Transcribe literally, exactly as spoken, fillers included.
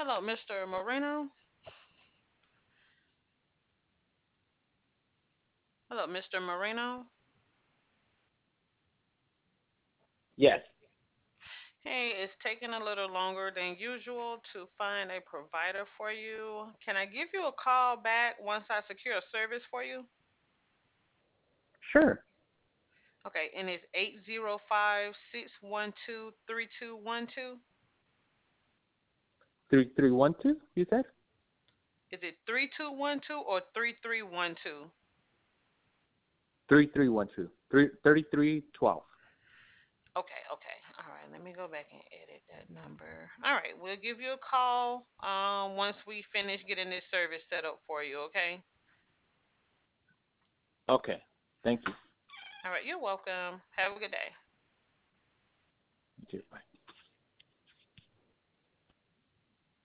Hello, mister Moreno. Hello, mister Moreno. Yes. Hey, it's taking a little longer than usual to find a provider for you. Can I give you a call back once I secure a service for you? Sure. Okay, and it's eight zero five, six one two, three two one two. Three three one two. You said Is it three two one two or three three one two? three three one two. Three thirty three twelve. Okay, okay. All right, let me go back and edit that number. All right, we'll give you a call um once we finish getting this service set up for you, okay? Okay. Thank you. All right, you're welcome. Have a good day. You too. Bye.